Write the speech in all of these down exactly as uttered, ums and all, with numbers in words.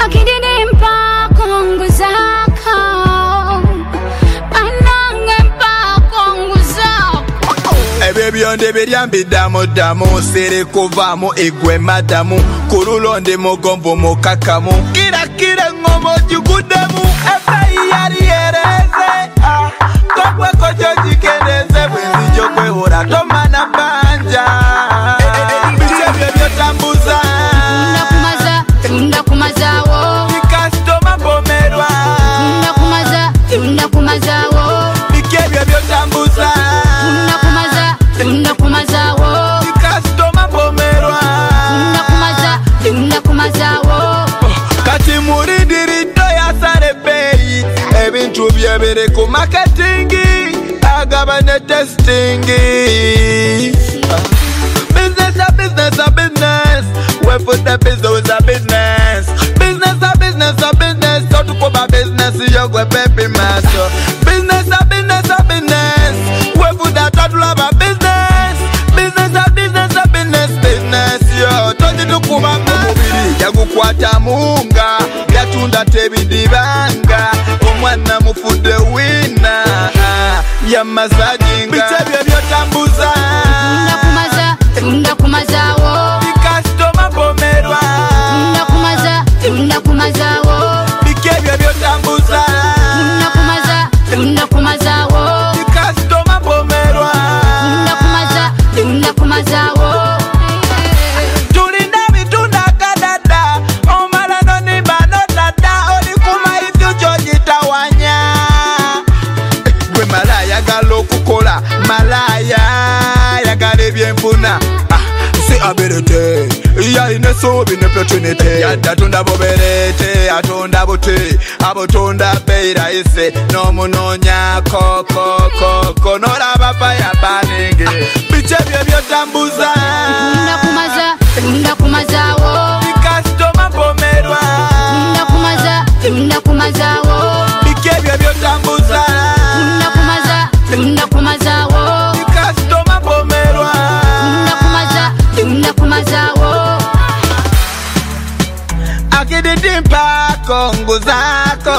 akidinimpa kongu zako anangempa kongu zako. Hey baby on the bed and be damo damo sere kovamo egwe madamu kurulonde mogombo mokakamu kira kira ngomo jugudemu epai yari ereze ah kokwe kojoji kendeze bwizi jokwe ora tomana banja biche byo tambuza tunda kumaza tunda kumaza wo customer bomerwa tunda kumaza tunda kumaza wo bike byo tambuza tunda kumaza tunda kumaza wo customer bomerwa tunda kumaza tunda kumaza wo kati murindirito ya sare pay ebintu byebere ku marketing agabane testing business a business a business we put the business a business business a business a business so to go ba business yo go pepe maso business a business a business we put that to love a business business a business a business business yo toji to kuba mubiri yagukwata munga yatunda tebidibanga omwana mufude wina ya mazajinga biche byo tambuza tunda kumaza tunda kumaza wo customer bomerwa tunda kumaza tunda kumaza wo bike byo tambuza tunda kumaza tunda kumaza wo customer bomerwa tunda kumaza tunda kumaza wo tulinda bitunda kadada omala no ni banodada oli kuma ibyo jojitawanya gwe malaya galo kukola malaya yagale byempuna ah si ability ya ineso bine opportunity ya datunda boberete atonda bote abotonda beira ise no munonya koko koko nora baba ya banenge biche byo byo tambuza tunda kumaza tunda kumaza wo customer bomerwa tunda kumaza tunda kumaza wo bike byo byo tambuza tunda kumaza tunda kumaza wo customer bomerwa tunda kumaza tunda kumaza wo akididimpa kongu zako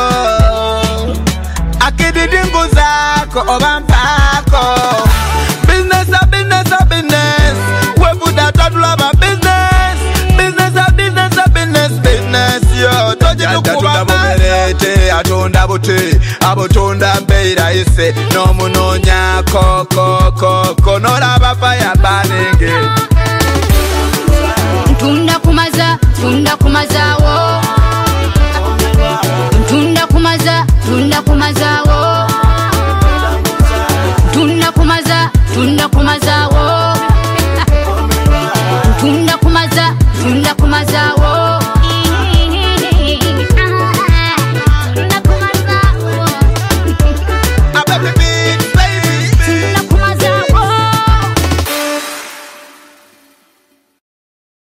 akididingu zako obampako business a business a business we put that to love a business business a business a business business yo toji tukuba bomerete atonda bote abotonda beira ise no munonya koko koko nora baba ya banenge tunda kumaza tunda kumaza